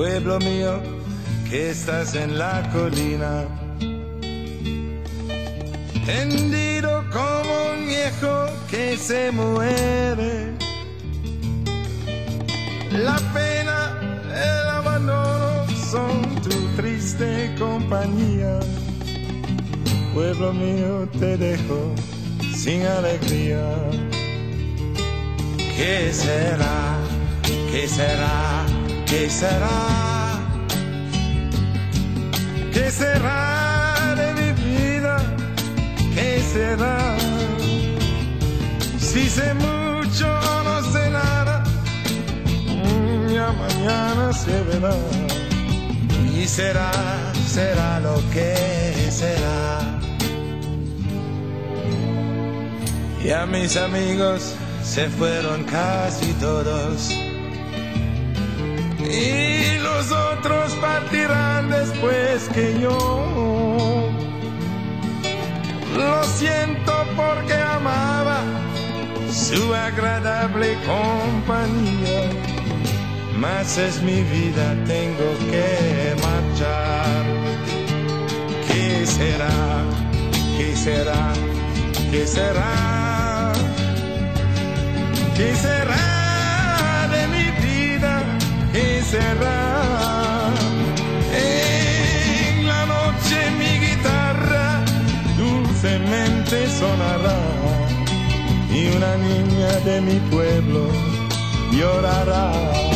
pueblo mío, que estás en la colina, tendido como un viejo que se muere. La pena, el abandono son tu triste compañía. Pueblo mío, te dejo sin alegría. ¿Qué será? ¿Qué será? ¿Qué será? ¿Qué será de mi vida? ¿Qué será? Si sé mucho o no sé nada, ya mañana se verá. Y será, será lo que será. Ya mis amigos se fueron casi todos, y los otros partirán después que yo. Lo siento porque amaba su agradable compañía, mas es mi vida, tengo que marchar. ¿Qué será? ¿Qué será? ¿Qué será? ¿Qué será de mi vida? ¿Qué será? En la noche mi guitarra dulcemente sonará, y una niña de mi pueblo llorará.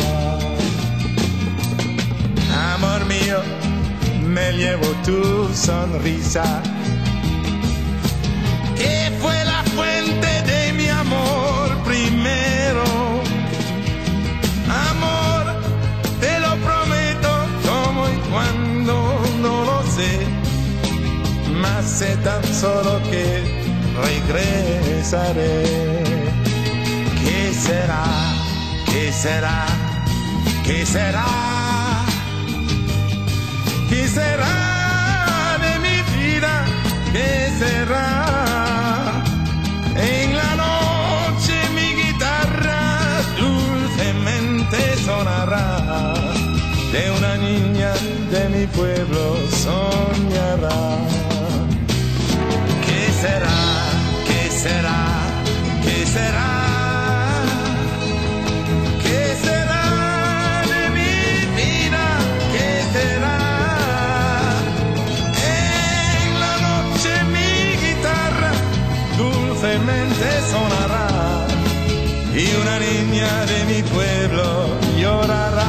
Amor mío, me llevo tu sonrisa, que fue la fuente de mi amor primero. Amor, te lo prometo, cómo y cuándo no lo sé, mas sé tan solo que regresaré. ¿Qué será? ¿Qué será? ¿Qué será? ¿Qué será de mi vida? ¿Qué será? En la noche mi guitarra dulcemente sonará, de una niña de mi pueblo soñará. ¿Qué será? ¿Qué será? ¿Qué será? ¿Qué será de mi vida? ¿Qué será? En la noche mi guitarra dulcemente sonará, y una niña de mi pueblo llorará.